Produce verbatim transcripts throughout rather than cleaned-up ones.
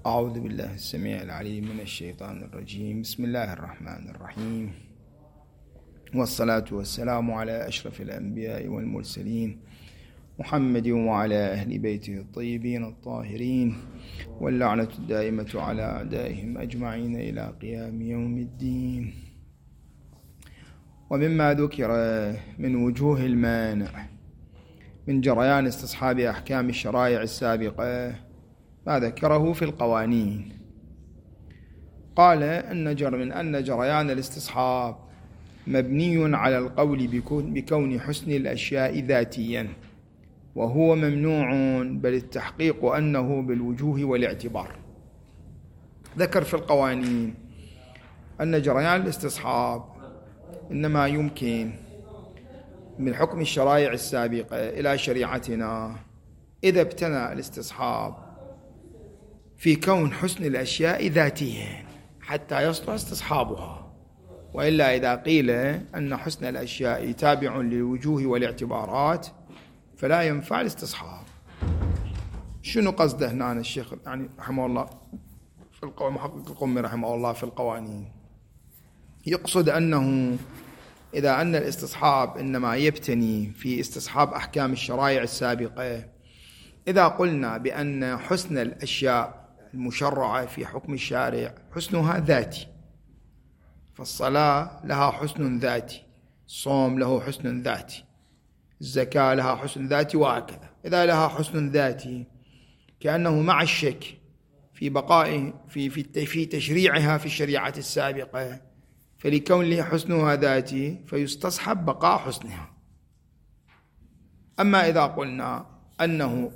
أعوذ بالله السميع العليم من الشيطان الرجيم. بسم الله الرحمن الرحيم، والصلاة والسلام على أشرف الأنبياء والمرسلين محمد وعلى أهل بيته الطيبين الطاهرين، واللعنة الدائمة على أعدائهم أجمعين إلى قيام يوم الدين. ومما ذكر من وجوه المانع من جريان استصحاب أحكام الشرائع السابقة ما ذكره في القوانين. قال أن جر من أن جريان الاستصحاب مبني على القول بكون حسن الأشياء ذاتيا، وهو ممنوع، بل التحقيق أنه بالوجوه والاعتبار. ذكر في القوانين أن جريان الاستصحاب إنما يمكن من حكم الشرائع السابقة إلى شريعتنا إذا ابتنى الاستصحاب في كون حسن الأشياء ذاتيا حتى يصلح استصحابها، وإلا إذا قيل أن حسن الأشياء تابع للوجوه والاعتبارات فلا ينفع الاستصحاب. شنو قصده هنا الشيخ يعني رحمه الله في القوانين، محقق القمي رحمه الله في القوانين؟ يقصد أنه إذا أن الاستصحاب إنما يبتني في استصحاب أحكام الشرائع السابقة، إذا قلنا بأن حسن الأشياء المشرعة في حكم الشارع حسنها ذاتي، فالصلاة لها حسن ذاتي، الصوم له حسن ذاتي، الزكاة لها حسن ذاتي، وهكذا. إذا لها حسن ذاتي كأنه مع الشك في بقاء في في في تشريعها في الشريعة السابقة، فلكون له حسنها ذاتي فيستصحب بقاء حسنها. أما إذا قلنا أنه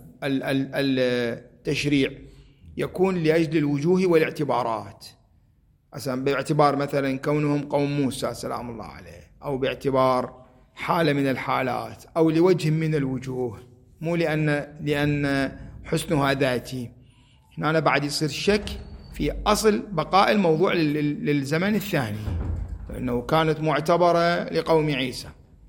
التشريع يكون لأجل الوجوه والاعتبارات، مثلا باعتبار مثلا كونهم قوم موسى سلام الله عليه، أو باعتبار حالة من الحالات، أو لوجه من الوجوه، مو لأن لأن حسنها ذاتي، هنا بعد يصير شك في أصل بقاء الموضوع للزمن الثاني، لأنه كانت معتبرة لقوم عيسى.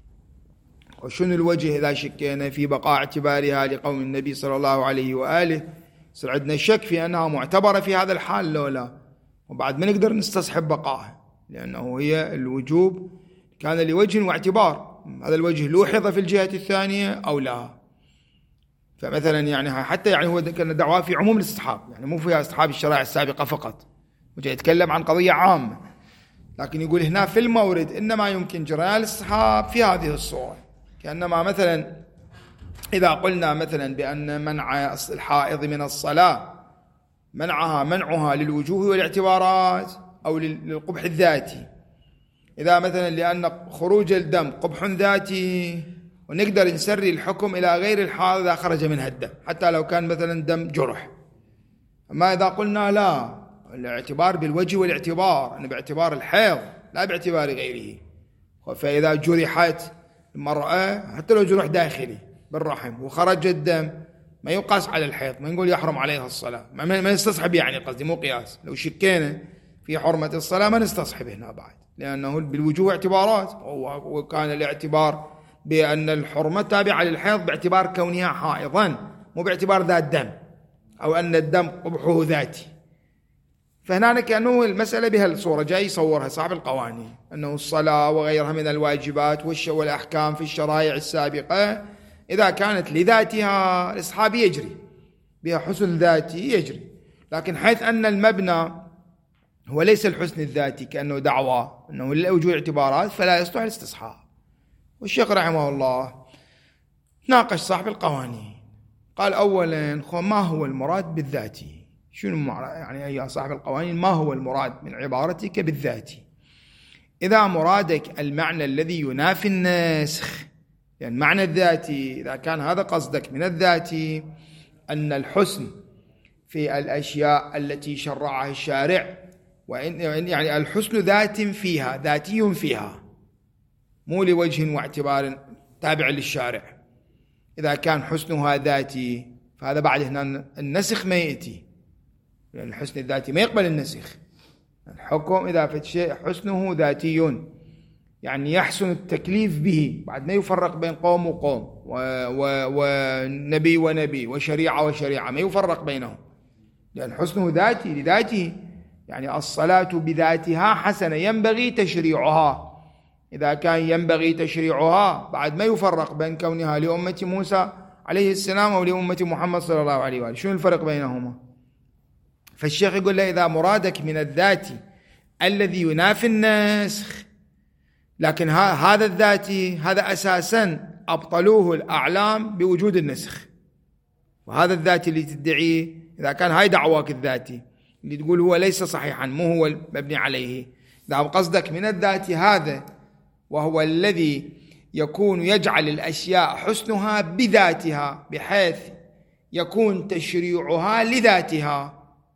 وشنو الوجه إذا شكينا في بقاء اعتبارها لقوم النبي صلى الله عليه وآله؟ صار عندنا شك في أنها معتبرة في هذا الحال لو لا، وبعد ما نقدر نستصحب بقائها، لأنه هي الوجوب كان لوجه واعتبار، هذا الوجه لوحظ في الجهة الثانية أو لا. فمثلا يعني حتى يعني هو كان دعوة في عموم الاستصحاب، يعني مو في استصحاب الشرائع السابقة فقط، وجاء يتكلم عن قضية عامة، لكن يقول هنا في المورد إنما يمكن جريان الاستصحاب في هذه الصورة، كأنما مثلا إذا قلنا مثلا بأن منع الحائض من الصلاة منعها منعها للوجوه والاعتبارات أو للقبح الذاتي، إذا مثلا لأن خروج الدم قبح ذاتي ونقدر نسري الحكم إلى غير الحال إذا خرج منها الدم حتى لو كان مثلا دم جرح. أما إذا قلنا لا، الاعتبار بالوجه والاعتبار، أنا باعتبار الحيض لا باعتبار غيره، فإذا جرحت المرأة حتى لو جرح داخلي بالرحم وخرج الدم ما يقاس على الحيض، ما نقول يحرم عليها الصلاة، ما نستصحب، يعني قصدي مو قياس. لو شكينا في حرمة الصلاة ما نستصحب هنا بعد، لأنه بالوجوه اعتبارات، وكان الاعتبار بأن الحرمة تابعة للحيض باعتبار كونها حائضا، مو باعتبار ذات دم أو أن الدم قبحه ذاتي. فهنا كأنه المسألة بهالصورة جاي يصورها صاحب القوانين، أنه الصلاة وغيرها من الواجبات والأحكام في الشرائع السابقة إذا كانت لذاتها الاستصحاب يجري بها حسن ذاتي يجري، لكن حيث أن المبنى هو ليس الحسن الذاتي كأنه دعوة أنه لوجوه اعتبارات فلا يصلح الاستصحاب. والشيخ رحمه الله ناقش صاحب القوانين، قال أولا ما هو المراد بالذاتي؟ شنو يعني يا صاحب القوانين ما هو المراد من عبارتك بالذاتي؟ إذا مرادك المعنى الذي ينافي النسخ، يعني معنى الذاتي إذا كان هذا قصدك من الذاتي أن الحسن في الأشياء التي شرعها الشارع، وإن يعني الحسن ذات فيها ذاتي فيها مو لوجه واعتبار تابع للشارع، إذا كان حسنها ذاتي فهذا بعد هنا النسخ ما يأتي، لأن الحسن الذاتي ما يقبل النسخ. الحكم إذا في شيء حسنه ذاتي يعني يحسن التكليف به، بعد ما يفرق بين قوم وقوم ونبي ونبي وشريعة وشريعة، ما يفرق بينهم، لأن حسنه ذاتي لذاته، يعني الصلاة بذاتها حسنة ينبغي تشريعها. إذا كان ينبغي تشريعها بعد ما يفرق بين كونها لأمة موسى عليه السلام أو لأمة محمد صلى الله عليه وآله، شنو الفرق بينهما؟ فالشيخ يقول له إذا مرادك من الذات الذي ينافي النسخ، لكن هذا الذاتي هذا أساسا أبطلوه الأعلام بوجود النسخ، وهذا الذاتي اللي تدعيه إذا كان هاي دعواك الذاتي اللي تقول هو ليس صحيحا مو هو المبني عليه، إذا قصدك من الذات هذا وهو الذي يكون يجعل الأشياء حسنها بذاتها بحيث يكون تشريعها لذاتها،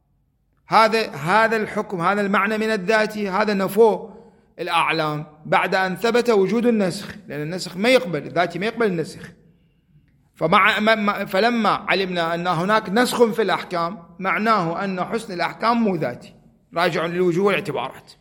هذا هذا الحكم هذا المعنى من الذات هذا نفوه الأعلام بعد أن ثبت وجود النسخ، لأن النسخ ما يقبل الذاتي ما يقبل النسخ. فمع فلما علمنا أن هناك نسخ في الأحكام معناه أن حسن الأحكام مو ذاتي راجع للوجوه والاعتبارات.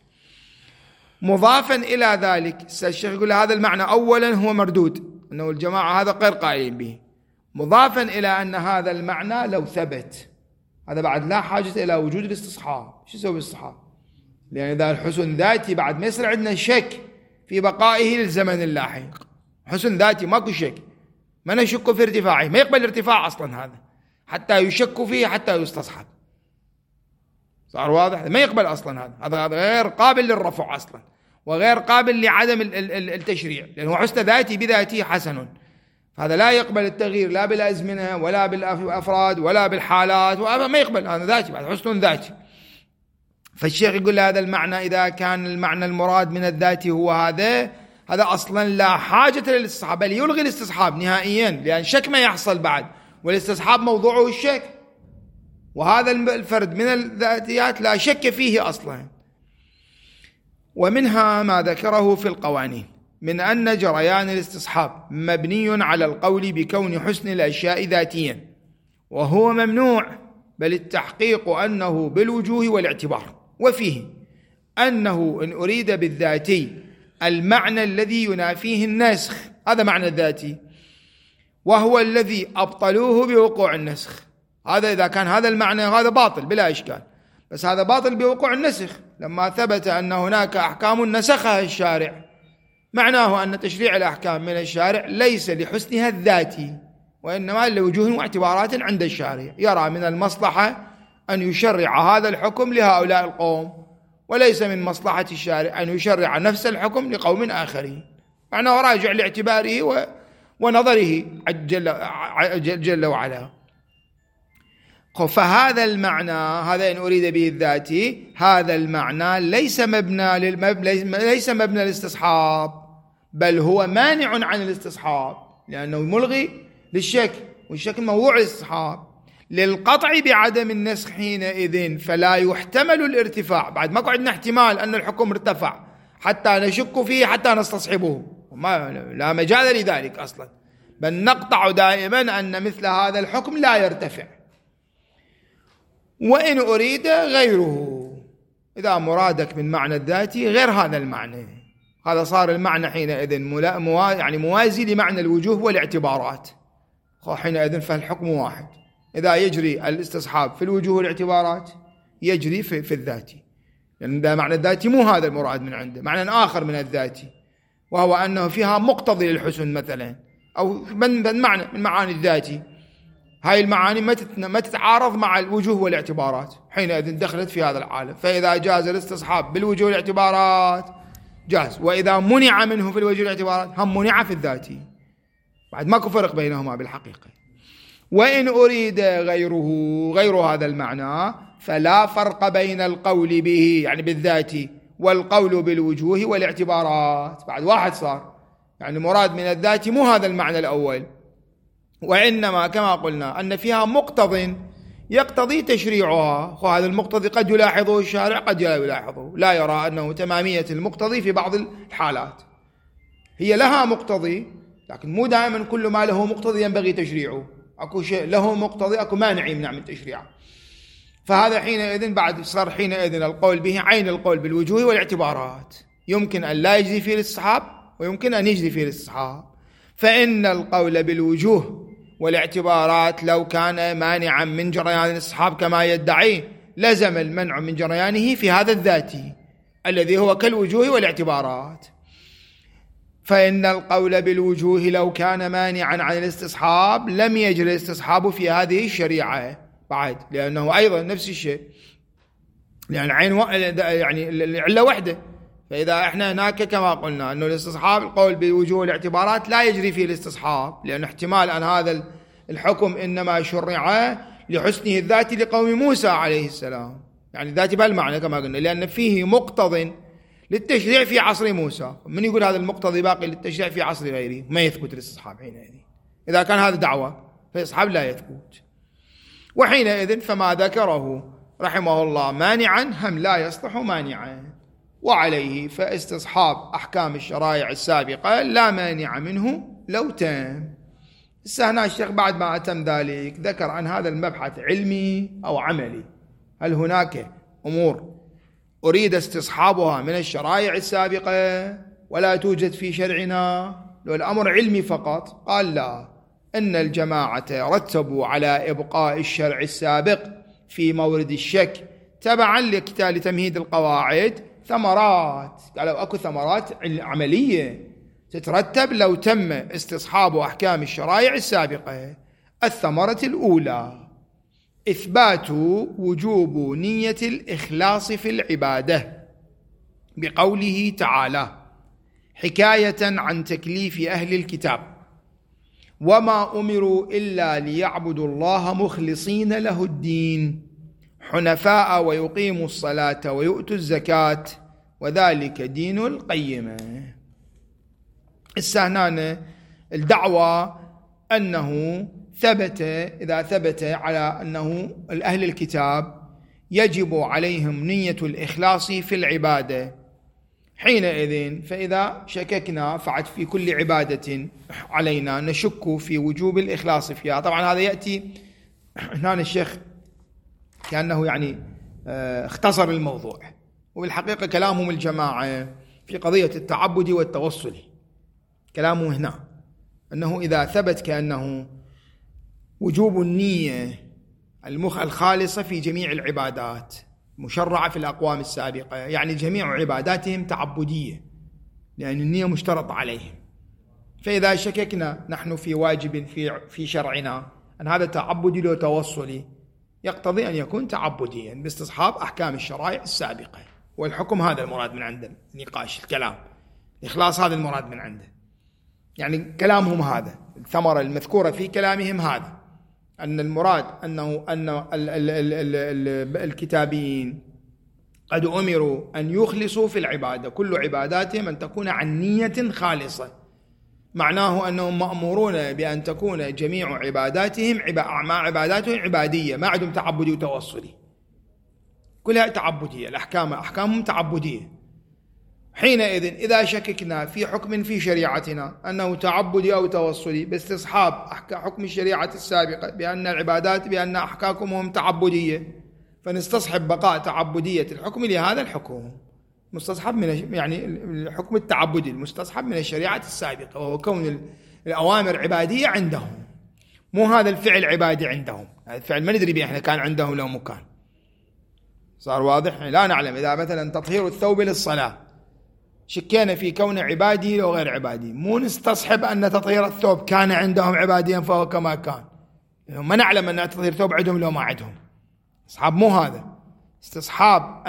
مضافا إلى ذلك الشيخ يقول هذا المعنى أولا هو مردود، أنه الجماعة هذا غير قائلين به. مضافا إلى أن هذا المعنى لو ثبت هذا بعد لا حاجة إلى وجود الاستصحاب. شو يسوي الاستصحاب؟ لأن إذا الحسن ذاتي بعد ما يصير عندنا شك في بقائه للزمن اللاحق، حسن ذاتي ماكو شك، ما نشك في ارتفاعه، ما يقبل ارتفاع أصلا هذا حتى يشك فيه حتى يستصحب. صار واضح؟ ما يقبل أصلا هذا، هذا غير قابل للرفع أصلا وغير قابل لعدم التشريع، لأنه حسن ذاتي بذاته حسن، هذا لا يقبل التغيير لا بالأزمنة ولا بالأفراد ولا بالحالات، وهذا ما يقبل، هذا ذاتي بعد حسن ذاتي. فالشيخ يقول هذا المعنى إذا كان المعنى المراد من الذات هو هذا هذا أصلا لا حاجة للاستصحاب، بل يلغي الاستصحاب نهائيا، لأن شك ما يحصل بعد، والاستصحاب موضوعه الشك، وهذا الفرد من الذاتيات لا شك فيه أصلا. ومنها ما ذكره في القوانين من أن جريان الاستصحاب مبني على القول بكون حسن الأشياء ذاتيا، وهو ممنوع، بل التحقيق أنه بالوجوه والاعتبار. وفيه أنه إن أريد بالذاتي المعنى الذي ينافيه النسخ، هذا معنى الذاتي، وهو الذي أبطلوه بوقوع النسخ. هذا إذا كان هذا المعنى هذا باطل بلا إشكال، بس هذا باطل بوقوع النسخ لما ثبت أن هناك أحكام نسخها الشارع، معناه أن تشريع الأحكام من الشارع ليس لحسنها الذاتي، وإنما لوجوه واعتبارات عند الشارع، يرى من المصلحة أن يشرع هذا الحكم لهؤلاء القوم، وليس من مصلحة الشارع أن يشرع نفس الحكم لقوم آخرين، معناه راجع لاعتباره ونظره جل, جل وعلا. فهذا المعنى هذا إن أريد به الذاتي، هذا المعنى ليس مبنى للمب... ليس مبنى للاستصحاب، بل هو مانع عن الاستصحاب، لأنه ملغي للشك، والشك موضوع الاستصحاب. للقطع بعدم النسخ حينئذ فلا يحتمل الارتفاع، بعد ما عندنا احتمال أن الحكم ارتفع حتى نشك فيه حتى نستصحبه، ما لا مجال لذلك أصلا، بل نقطع دائما أن مثل هذا الحكم لا يرتفع. وإن أريد غيره، إذا مرادك من معنى الذاتي غير هذا المعنى، هذا صار المعنى حينئذ موا... يعني موازي لمعنى الوجوه والاعتبارات، حينئذ فالحكم واحد. إذا يجري الاستصحاب في الوجوه والاعتبارات يجري في, في الذاتي، لأن يعني معنى الذاتي مو هذا المراد من عنده، معنى آخر من الذاتي، وهو أنه فيها مقتضي للحسن مثلا، أو من معنى من معاني الذاتي. هاي المعاني ما تتعارض مع الوجوه والاعتبارات، حينئذ دخلت في هذا العالم. فإذا جاز الاستصحاب بالوجوه والاعتبارات جاز، وإذا منع منه في الوجوه والاعتبارات هم منع في الذاتي، بعد ماكو فرق بينهما بالحقيقة. وإن أريد غيره غير هذا المعنى فلا فرق بين القول به يعني بالذات والقول بالوجوه والاعتبارات، بعد واحد صار، يعني مراد من الذات مو هذا المعنى الأول، وإنما كما قلنا أن فيها مقتض يقتضي تشريعها، وهذا المقتضي قد يلاحظه الشارع قد لا يلاحظه، لا يرى أنه تمامية المقتضي في بعض الحالات، هي لها مقتضي لكن مو دائما كل ما له مقتضي ينبغي تشريعه، أكو شيء له مقتضي أكو مانع يمنع من تشريعه. فهذا حينئذ بعد صار حينئذ القول به عين القول بالوجوه والاعتبارات، يمكن أن لا يجري فيه الاستصحاب ويمكن أن يجري فيه الاستصحاب. فإن القول بالوجوه والاعتبارات لو كان مانعا من جريان الاستصحاب كما يدعي لزم المنع من جريانه في هذا الذاتي الذي هو كالوجوه والاعتبارات. فإن القول بالوجوه لو كان مانعا عن الاستصحاب لم يجري الاستصحاب في هذه الشريعة بعد، لأنه أيضا نفس الشيء، لأن عين و... يعني العلة وحدة. فإذا احنا هناك كما قلنا أنه الاستصحاب القول بالوجوه والاعتبارات لا يجري فيه الاستصحاب، لأن احتمال أن هذا الحكم إنما شرع لحسنه الذاتي لقوم موسى عليه السلام، يعني ذاتي بهالمعنى كما قلنا، لأن فيه مقتض للتشريع في عصر موسى. من يقول هذا المقتضي باقي للتشريع في عصر غيره؟ ما يثبت الاستصحاب حينئذ. إذا كان هذا دعوة فالاستصحاب لا يثبت، وحينئذ فما ذكره رحمه الله مانعا هم لا يصلح مانعا، وعليه فاستصحاب أحكام الشرائع السابقة لا مانع منه لو تم. هنا الشيخ بعد ما أتم ذلك ذكر عن هذا المبحث علمي أو عملي. هل هناك أمور أريد استصحابها من الشرائع السابقة ولا توجد في شرعنا؟ لو الأمر علمي فقط قال لا، إن الجماعة رتبوا على إبقاء الشرع السابق في مورد الشك تبعا لتمهيد القواعد ثمرات. قالوا أكو ثمرات عملية تترتب لو تم استصحاب أحكام الشرائع السابقة. الثمرة الأولى إثبات وجوب نية الإخلاص في العبادة بقوله تعالى حكاية عن تكليف أهل الكتاب وما أمروا إلا ليعبدوا الله مخلصين له الدين حنفاء ويقيموا الصلاة ويؤتوا الزكاة وذلك دين القيمة. السهنانة الدعوة أنه ثبت، إذا ثبت على أنه الأهل الكتاب يجب عليهم نية الإخلاص في العبادة، حينئذ فإذا شككنا فعد في كل عبادة علينا نشك في وجوب الإخلاص فيها. طبعا هذا يأتي هنا الشيخ كأنه يعني اختصر الموضوع، وبالحقيقة كلامهم الجماعة في قضية التعبد والتوصل كلامه هنا أنه إذا ثبت كأنه وجوب النية المخ الخالصة في جميع العبادات مشرعة في الأقوام السابقة، يعني جميع عباداتهم تعبدية لأن النية مشترط عليهم. فإذا شككنا نحن في واجب في في شرعنا أن هذا تعبدي لو توصلي، يقتضي أن يكون تعبديا باستصحاب أحكام الشرائع السابقة، والحكم هذا المراد من عنده، نقاش الكلام الإخلاص هذا المراد من عنده. يعني كلامهم هذا، الثمرة المذكورة في كلامهم هذا، أن المراد أنه أن ال ال ال ال الكتابيين قد أمروا أن يخلصوا في العبادة، كل عباداتهم أن تكون عن نية خالصة، معناه أنهم مأمورون بأن تكون جميع عباداتهم مع عباداتهم عبادية، ما عندهم تعبدي وتوصلي، كلها تعبدية، الأحكام أحكامهم تعبدية. حينئذ إذا شككنا في حكم في شريعتنا أنه تعبدي أو توصلي باستصحاب حكم الشريعة السابقة بأن العبادات بأن أحكامهم تعبدية، فنستصحب بقاء تعبدية الحكم لهذا الحكم مستصحب من يعني الحكم التعبدي المستصحب من الشريعة السابقة، وهو كون الأوامر عبادية عندهم، مو هذا الفعل عبادي عندهم. هذا الفعل ما ندري به احنا كان عندهم لو مكان. صار واضح؟ لا نعلم إذا مثلا تطهير الثوب للصلاة شكينا في كون عبادي أو غير عبادي، مو نستصحب أن تطهير الثوب كان عندهم عباديا فهو كما كان، ما نعلم أن تطهير الثوب عندهم لو ما عندهم. استصحاب مو هذا، استصحاب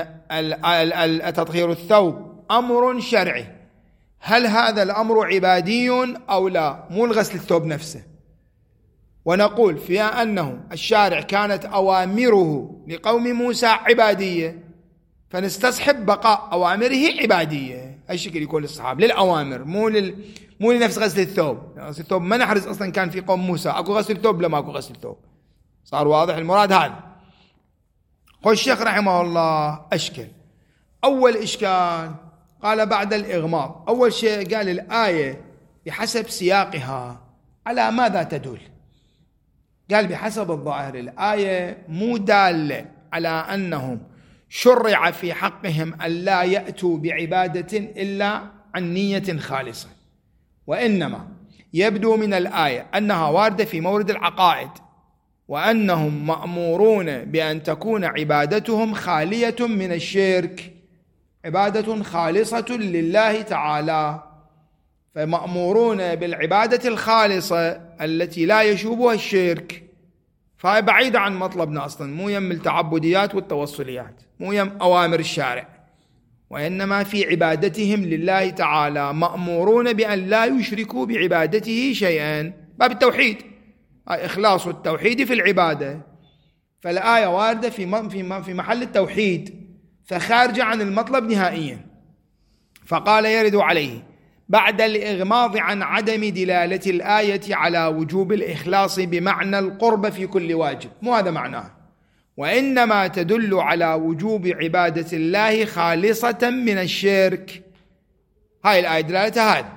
أن تطهير الثوب أمر شرعي، هل هذا الأمر عبادي أو لا، مو الغسل الثوب نفسه. ونقول فيها أنه الشارع كانت أوامره لقوم موسى عبادية، فنستصحب بقاء أوامره عبادية. أي شكل يكون الصحاب للأوامر، مو لل مو لنفس غسل الثوب. غسل الثوب ما نحرز أصلا كان في قوم موسى أكو غسل الثوب لما أكو غسل الثوب. صار واضح المراد هذا. قال الشيخ رحمه الله أشكل. أول إشكال قال بعد الإغماض، أول شيء قال الآية بحسب سياقها على ماذا تدل؟ قال بحسب الظاهر الآية مو دالة على أنهم شرع في حقهم أن لا يأتوا بعبادة إلا عن نية خالصة، وإنما يبدو من الآية أنها واردة في مورد العقائد، وأنهم مأمورون بأن تكون عبادتهم خالية من الشرك، عبادة خالصة لله تعالى، فمأمورون بالعبادة الخالصة التي لا يشوبها الشرك، فهي بعيدة عن مطلبنا أصلا، مو يم التعبديات والتوصليات، مو يم أوامر الشارع، وإنما في عبادتهم لله تعالى مأمورون بأن لا يشركوا بعبادته شيئا، باب التوحيد، إخلاص التوحيد في العبادة. فالآية واردة في في محل التوحيد، فخارجة عن المطلب نهائيا. فقال يرد عليه بعد الإغماض عن عدم دلالة الآية على وجوب الإخلاص بمعنى القرب في كل واجب، مو هذا معناه، وإنما تدل على وجوب عبادة الله خالصة من الشرك. هاي الآية دلالتها هذا.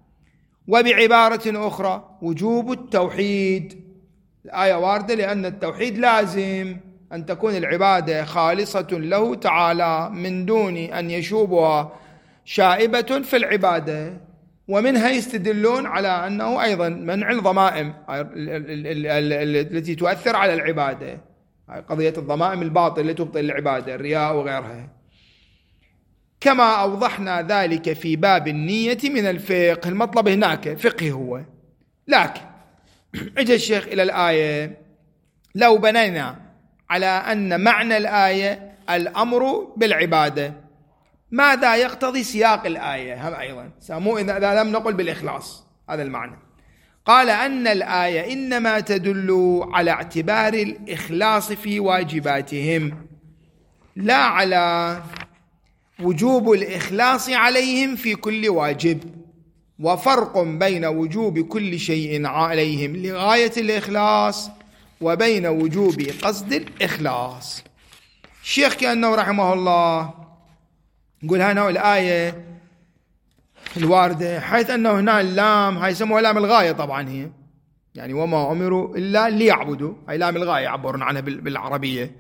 وبعبارة أخرى وجوب التوحيد، الآية واردة لأن التوحيد لازم أن تكون العبادة خالصة له تعالى من دون أن يشوبها شائبة في العبادة، ومنها يستدلون على أنه أيضا منع الضمائم التي تؤثر على العبادة، قضية الضمائم الباطلة التي تبطل العبادة، الرياء وغيرها، كما أوضحنا ذلك في باب النية من الفقه. المطلب هناك فقه هو. لكن اجى الشيخ إلى الآية، لو بنينا على أن معنى الآية الأمر بالعبادة، ماذا يقتضي سياق الآية؟ هم أيضا سمو إذا لم نقل بالإخلاص، هذا المعنى. قال أن الآية إنما تدل على اعتبار الإخلاص في واجباتهم، لا على وجوب الإخلاص عليهم في كل واجب، وفرق بين وجوب كل شيء عليهم لغاية الإخلاص وبين وجوب قصد الإخلاص. الشيخ كأنه رحمه الله يقول هنا الآية الواردة حيث أنه هنا اللام هاي يسموها لام الغاية، طبعا هي يعني وما أمروا إلا ليعبدوا، هاي لام الغاية يعبرون عنها بالعربية.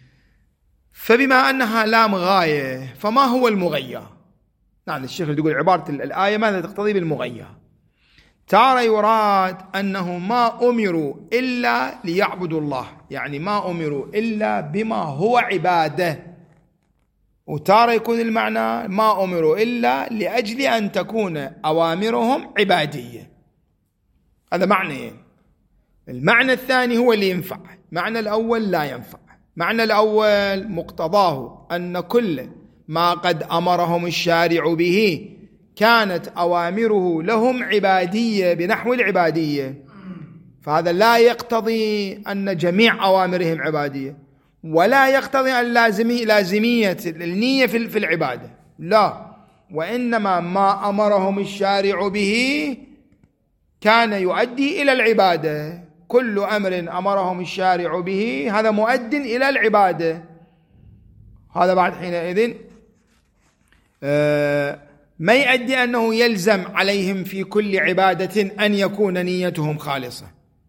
فبما أنها لام غاية فما هو المغيّة؟ نعم الشيخ يقول عبارة الآية ماذا تقتضي بالمغيّة؟ تارى يراد أنه ما أمروا إلا ليعبدوا الله، يعني ما أمروا إلا بما هو عبادة، وتارى يكون المعنى ما أمروا إلا لأجل أن تكون أوامرهم عبادية. هذا معنى. المعنى الثاني هو اللي ينفع، معنى الأول لا ينفع. معنى الأول مقتضاه أن كل ما قد أمرهم الشارع به كانت أوامره لهم عبادية بنحو العبادية، فهذا لا يقتضي أن جميع أوامرهم عبادية، ولا يقتضي أن لازمي لازمية النية في العبادة، لا، وإنما ما أمرهم الشارع به كان يؤدي إلى العبادة. كل أمر أمرهم الشارع به هذا مؤد إلى العبادة. هذا بعد حينئذ ما يؤدي أنه يلزم عليهم في كل عبادة أن يكون نيتهم خالصة.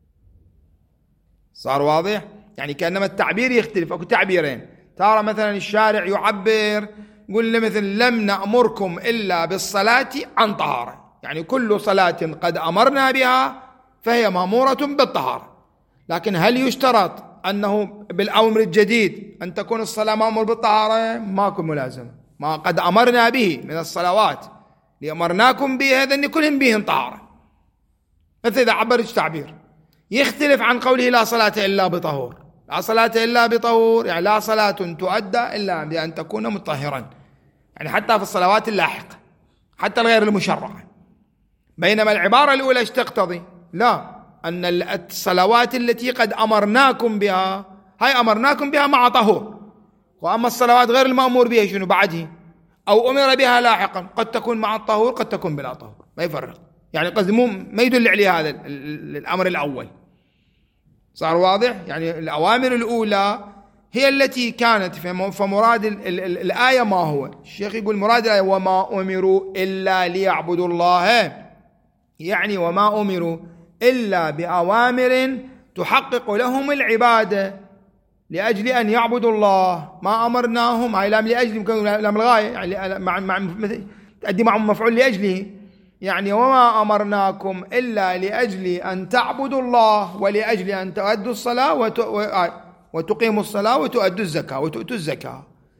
صار واضح؟ يعني كأنما التعبير يختلف، أكو تعبيرين. ترى مثلا الشارع يعبر يقول لي مثل لم نأمركم إلا بالصلاة عن طهارة، يعني كل صلاة قد أمرنا بها فهي مأمورة بالطهارة، لكن هل يشترط أنه بالأمر الجديد أن تكون الصلاة مأمور بالطهارة؟ ماكو ملازمة. ما قد أمرنا به من الصلوات لأمرناكم به هذا أن كلهم بهن طهارة. مثل إذا عبرت تعبير يختلف عن قوله لا صلاة إلا بطهور. لا صلاة إلا بطهور يعني لا صلاة تؤدى إلا بأن تكون مطهرا، يعني حتى في الصلوات اللاحقة حتى الغير المشرعة. بينما العبارة الأولى ايش تقتضي؟ لا، أن الصلوات التي قد أمرناكم بها هاي أمرناكم بها مع طهور، وأما الصلوات غير المأمور بها شنو بعده أو أمر بها لاحقا قد تكون مع الطهور قد تكون بلا طهور، ما يفرق. يعني قصدي مو ما يدل عليه هذا الأمر الأول. صار واضح؟ يعني الأوامر الأولى هي التي كانت، فمراد الآية ما هو؟ الشيخ يقول مراد الآية وما أمروا إلا ليعبدوا الله، يعني وما أمروا إلا بأوامر تحقق لهم العبادة لأجل أن يعبدوا الله. ما أمرناهم هاي لام لأجل لام الغاية، يعني مع مع تأدي معهم مفعول لأجله، يعني وما أمرناكم إلا لأجل أن تعبدوا الله ولأجل أن تؤدوا الصلاة وتقيموا الصلاة وتؤدوا الزكاة وتؤتوا الزكاة.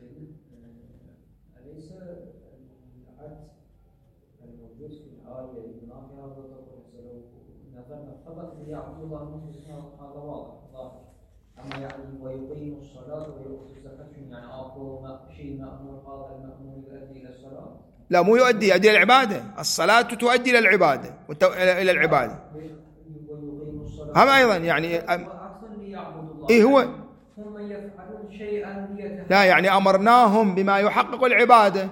أليس العدل الموجود في الآية بناء هذا لو نظرنا فقط ليعبدوا الله مخلصين هذا واضح ظاهر، أما يعني ويقيموا الصلاة ويؤتوا الزكاة يعني أعطوا شيء مأمور هذا المأمور يؤدي إلى الصلاة؟ لا مو يؤدي يؤدي إلى العبادة، الصلاة تؤدي إلى العبادة إلى العبادة. هم أيضا يعني إيه هو هم يفعلون شيئا لا يعني أمرناهم بما يحقق العبادة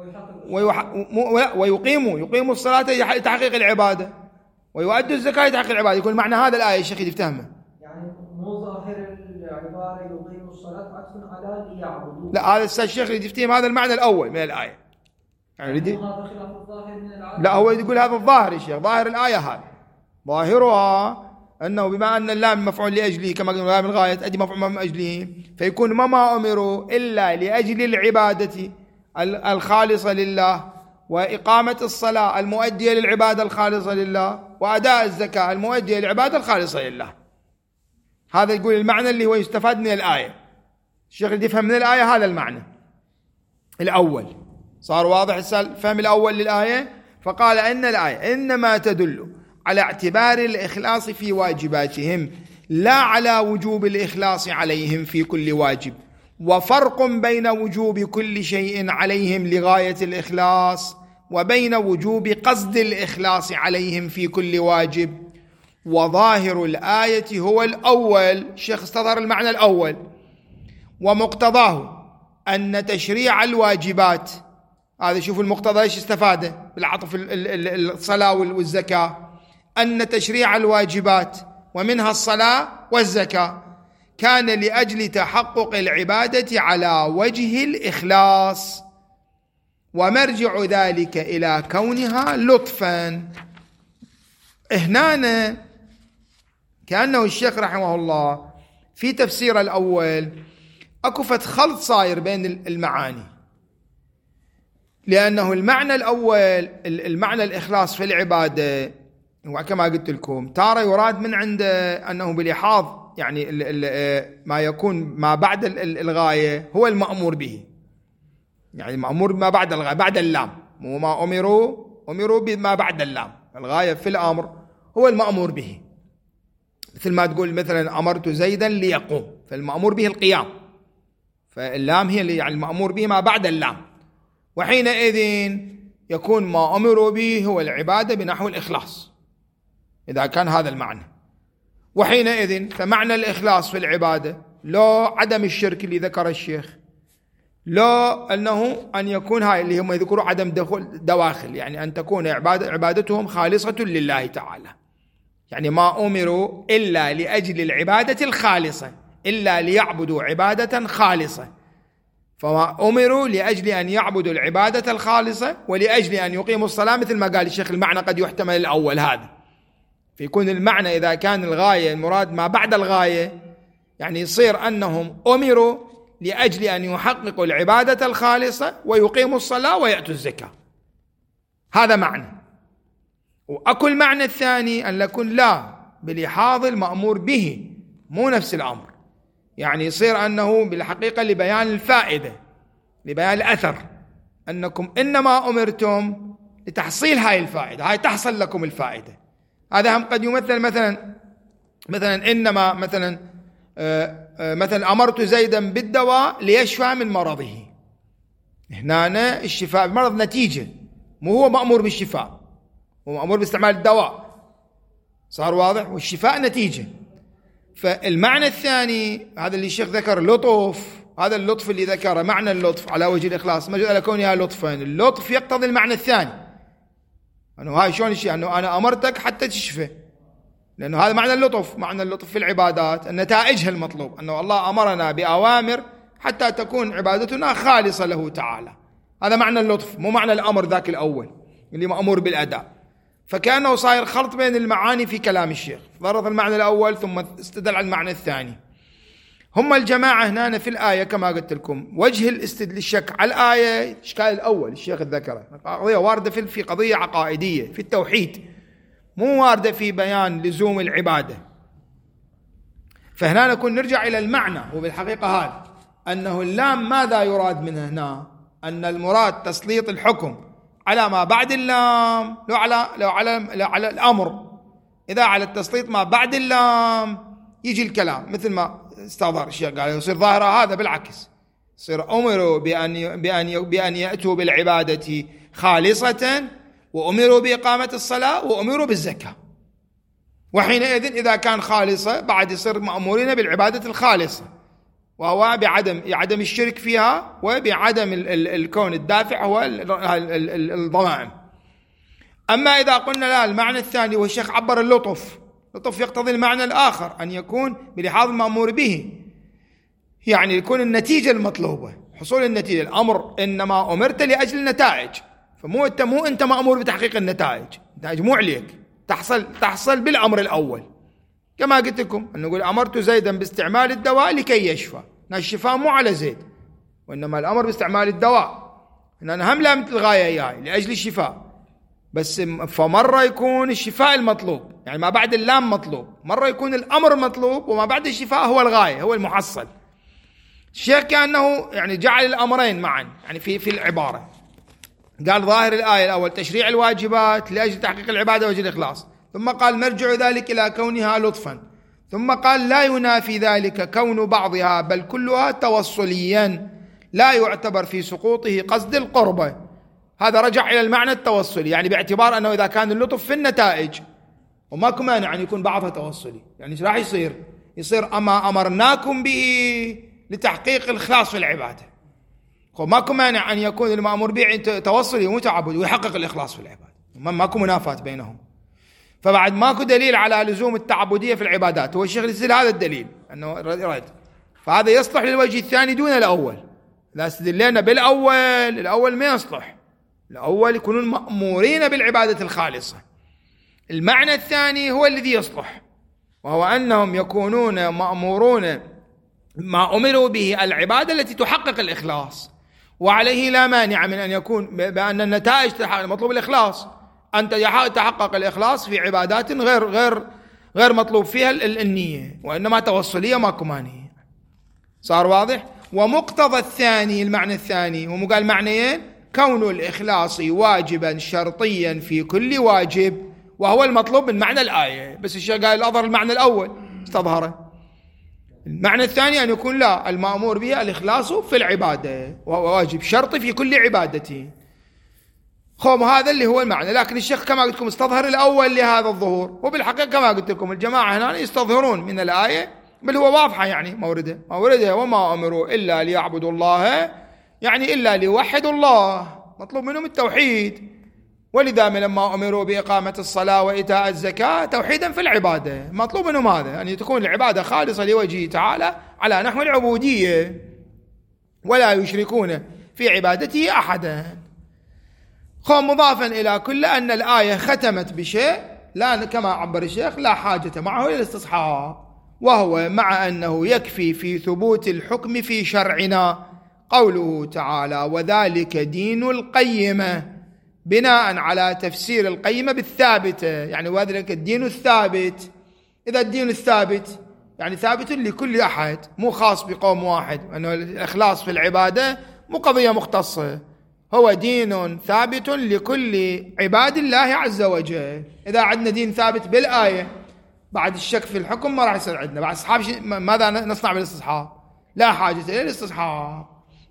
ويقيموا يقيموا الصلاة لتحقيق العبادة ويؤدوا الزكاة لتحقيق العبادة. يكون معنى هذا الآية الشيخ يفتهمه يعني مو ظاهر العبارة يقيموا الصلاة عطف على ليعبدوا. لا هذا الشيخ يفتهم هذا المعنى الأول من الآية يعني هذا خلاف الظاهر من العالم. لا هو يقول هذا الظاهر الشيخ، ظاهر الآية هذا ظاهرها أنه بما أن اللام مفعول لأجله كما قلنا لام الغاية تؤدي مفعول من أجله، فيكون ما أمروا إلا لأجل العبادة الخالصة لله وإقامة الصلاة المؤدية للعبادة الخالصة لله وأداء الزكاة المؤدية للعبادة الخالصة لله. هذا يقول المعنى اللي هو يستفاد من الآية. الشيخ اللي يفهم من الآية هذا المعنى الأول. صار واضح الفهم الأول للآية؟ فقال إن الآية إنما تدل على اعتبار الإخلاص في واجباتهم لا على وجوب الإخلاص عليهم في كل واجب، وفرق بين وجوب كل شيء عليهم لغاية الإخلاص وبين وجوب قصد الإخلاص عليهم في كل واجب. وظاهر الآية هو الأول، الشيخ استظهر المعنى الأول، ومقتضاه أن تشريع الواجبات، هذا شوفوا المقتضى ايش استفاده بالعطف الصلاة والزكاة، أن تشريع الواجبات ومنها الصلاة والزكاة كان لأجل تحقق العبادة على وجه الإخلاص، ومرجع ذلك إلى كونها لطفا. هنا كأنه الشيخ رحمه الله في تفسير الأول أكفت خلط صاير بين المعاني، لأنه المعنى الأول المعنى الإخلاص في العبادة وكما قلت لكم تارة يراد من عنده أنه بلحاظ يعني ما يكون ما بعد الغاية هو المأمور به، يعني المأمور ما بعد الغاية بعد اللام، مو ما أمروا أمروا بما بعد اللام، الغاية في الأمر هو المأمور به. مثل ما تقول مثلا أمرت زيدا ليقوم، فالمأمور به القيام، فاللام هي اللي يعني المأمور به ما بعد اللام، وحينئذ يكون ما أمروا به هو العبادة بنحو الإخلاص إذا كان هذا المعنى. وحينئذ فمعنى الإخلاص في العبادة لا عدم الشرك اللي ذكر الشيخ، لا أنه أن يكون هاي اللي هم يذكروا عدم دخول دواخل، يعني أن تكون عبادة عبادتهم خالصة لله تعالى، يعني ما أمروا إلا لأجل العبادة الخالصة، إلا ليعبدوا عبادة خالصة، فما أمروا لأجل أن يعبدوا العبادة الخالصة ولأجل أن يقيموا الصلاة. مثل ما قال الشيخ المعنى قد يحتمل الأول هذا، فيكون المعنى إذا كان الغاية المراد ما بعد الغاية يعني يصير أنهم أمروا لأجل أن يحققوا العبادة الخالصة ويقيموا الصلاة ويأتوا الزكاة، هذا معنى. وأكل معنى الثاني أن يكون لا بلحاظ المأمور به، مو نفس الأمر، يعني يصير أنه بالحقيقة لبيان الفائدة لبيان الأثر، أنكم إنما أمرتم لتحصيل هاي الفائدة، هاي تحصل لكم الفائدة. هذا هم قد يمثل مثلا مثلا إنما مثلا مثلا أمرت زيدا بالدواء ليشفى من مرضه، هنا الشفاء بمرض نتيجة، مو هو مأمور بالشفاء، هو مأمور باستعمال الدواء، صار واضح، والشفاء نتيجة. فالمعنى الثاني هذا اللي الشيخ ذكر لطف، هذا اللطف اللي ذكره معنى اللطف على وجه الإخلاص مجرد على كونها لطفا، اللطف يقتضي المعنى الثاني، أنه هاي شلون الشيء أنه أنا أمرتك حتى تشفى، لأنه هذا معنى اللطف. معنى اللطف في العبادات أن نتائجها المطلوب، أنه الله أمرنا بأوامر حتى تكون عبادتنا خالصة له تعالى، هذا معنى اللطف، مو معنى الأمر ذاك الأول اللي مأمور بالأداء. فكأنه صاير خلط بين المعاني في كلام الشيخ، ضرب المعنى الأول ثم استدل على المعنى الثاني. هم الجماعة هنا في الآية كما قلت لكم وجه الاستدلال الشك على الآية الإشكال الأول الشيخ ذكره قضية واردة في قضية عقائدية في التوحيد، مو واردة في بيان لزوم العبادة. فهنا نكون نرجع إلى المعنى، وبالحقيقة هذا أنه اللام ماذا يراد منه هنا؟ أن المراد تسليط الحكم على ما بعد اللام، لو على لو على لو على الأمر. إذا على التسليط ما بعد اللام يجي الكلام مثل ما استظهر الشيخ قال يصير ظاهرة هذا بالعكس، يصير أمروا بأن بأن بأن يأتوا بالعبادة خالصة، وأمروا بإقامة الصلاة، وأمروا بالزكاة. وحينئذ إذا كان خالصة بعد يصير مأمورين بالعبادة الخالصة، وهو بعدم عدم الشرك فيها وبعدم الكون الدافع هو الضمائم. أما إذا قلنا لا المعنى الثاني والشيخ عبر اللطف، اللطف يقتضي المعنى الآخر أن يكون بلحاظ المأمور به، يعني يكون النتيجة المطلوبة، حصول النتيجة. الأمر إنما أمرت لأجل النتائج، فمو أنت مو أنت مأمور بتحقيق النتائج، النتائج مو عليك، تحصل تحصل بالأمر الأول. كما قلت لكم أن نقول أمرت زيدا باستعمال الدواء لكي يشفى، الشفاء مو على زيد، وإنما الأمر باستعمال الدواء، إن أنا هم لامت الغاية إياي لأجل الشفاء. بس فمرة يكون الشفاء المطلوب، يعني ما بعد اللام مطلوب، مرة يكون الأمر مطلوب وما بعد الشفاء هو الغاية، هو المحصل. الشيخ كأنه يعني جعل الأمرين معا يعني في في العبارة. قال ظاهر الآية الأول تشريع الواجبات لأجل تحقيق العبادة وجه الإخلاص، ثم قال مرجع ذلك إلى كونها لطفا، ثم قال لا ينافي ذلك كون بعضها بل كلها توصليا لا يعتبر في سقوطه قصد القربة. هذا رجع إلى المعنى التوصلي، يعني باعتبار أنه إذا كان اللطف في النتائج وماكو مانع أن يكون بعضها توصلي، يعني راح يصير يصير أما أمرناكم به لتحقيق الإخلاص في العبادة، وماكو مانع أن يكون المأمور به توصلي ومتعبد ويحقق الإخلاص في العبادة، ماكو منافاة بينهم. فبعد ماكو دليل على لزوم التعبدية في العبادات، هو الشيخ يستدل هذا الدليل أنه رد، فهذا يصلح للوجه الثاني دون الأول. لا استدلنا بالأول، الأول ما يصلح، الأول يكونون مأمورين بالعبادة الخالصة. المعنى الثاني هو الذي يصلح، وهو أنهم يكونون مأمورون ما أمروا به العبادة التي تحقق الإخلاص، وعليه لا مانع من أن يكون بأن النتائج مطلوب الإخلاص، أن تحقق الإخلاص في عبادات غير غير غير مطلوب فيها النية، وإنما توصلية ماكو مانع. صار واضح؟ ومقتضى الثاني المعنى الثاني ومو قال معنيين، كون الإخلاص واجبا شرطيا في كل واجب، وهو المطلوب من معنى الآية، بس الشيخ قال الأظهر المعنى الأول استظهره. المعنى الثاني أن يكون لا المأمور به الإخلاص في العبادة، وهو واجب شرطي في كل عبادته. خوم هذا اللي هو المعنى، لكن الشيخ كما قلت لكم استظهر الأول لهذا الظهور، وبالحقيقة كما قلت لكم الجماعة هنا يستظهرون من الآية بل هو واضحة، يعني مورده مورده وما أمروا إلا ليعبدوا الله، يعني إلا ليوحدوا الله، مطلوب منهم التوحيد. ولذا لما أمروا بإقامة الصلاة وإيتاء الزكاة توحيدا في العبادة، مطلوب منهم هذا، أن يعني تكون العبادة خالصة لوجهه تعالى على نحو العبودية، ولا يشركون في عبادته أحدا. خو مضافا إلى كل أن الآية ختمت بشيء لا كما عبر الشيخ لا حاجة معه إلى الاستصحاب، وهو مع أنه يكفي في ثبوت الحكم في شرعنا قوله تعالى وذلك دين القيمة، بناء على تفسير القيمة بالثابتة، يعني وذلك الدين الثابت. إذا الدين الثابت يعني ثابت لكل أحد، مو خاص بقوم واحد، أنه الإخلاص في العبادة مو قضية مختصة، هو دين ثابت لكل عباد الله عز وجل. إذا عندنا دين ثابت بالآية بعد الشك في الحكم ما راح يصير عندنا بعد أصحاب ماذا نصنع بالاستصحاب؟ لا حاجة إلى الاستصحاب.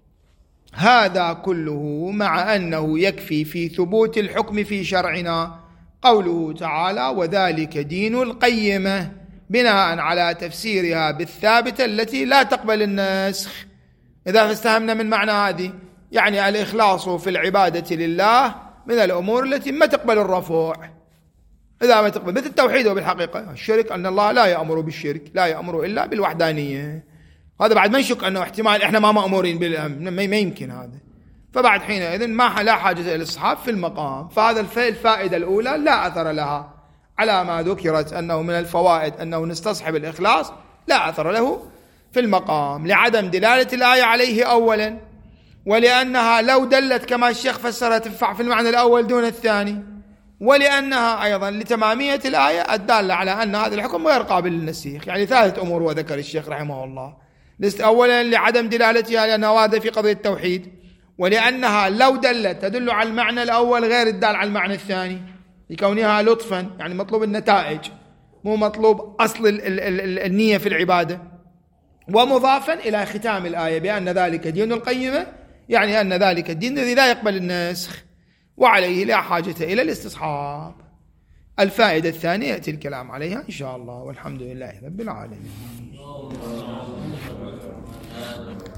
هذا كله مع أنه يكفي في ثبوت الحكم في شرعنا قوله تعالى وذلك دين القيمة، بناء على تفسيرها بالثابتة التي لا تقبل النسخ. إذا استهمنا من معنى هذه يعني الإخلاص في العبادة لله من الأمور التي ما تقبل الرفع، إذا ما تقبل مثل التوحيد. وبالحقيقة الشرك أن الله لا يأمر بالشرك، لا يأمر إلا بالوحدانية. هذا بعد ما نشك أنه احتمال إحنا ما مأمورين بالأمر، ما يمكن هذا. فبعد حينئذ ما لا حاجة إلى الإصحاب في المقام. فهذا الفائدة الأولى لا أثر لها على ما ذكرت أنه من الفوائد أنه نستصحب الإخلاص، لا أثر له في المقام لعدم دلالة الآية عليه أولا، ولأنها لو دلت كما الشيخ فسرها تنفع في المعنى الأول دون الثاني، ولأنها أيضا لتمامية الآية الدالة على أن هذا الحكم غير قابل للنسيخ. يعني ثالث أمور وذكر الشيخ رحمه الله: أولا لعدم دلالتها لأنها واردة في قضية التوحيد، ولأنها لو دلت تدل على المعنى الأول غير الدال على المعنى الثاني لكونها لطفا، يعني مطلوب النتائج مو مطلوب أصل ال ال ال النية في العبادة، ومضافا إلى ختام الآية بأن ذلك دين القيمة، يعني أن ذلك الدين الذي لا يقبل النسخ وعليه لا حاجة إلى الاستصحاب. الفائدة الثانية يأتي الكلام عليها إن شاء الله، والحمد لله رب العالمين.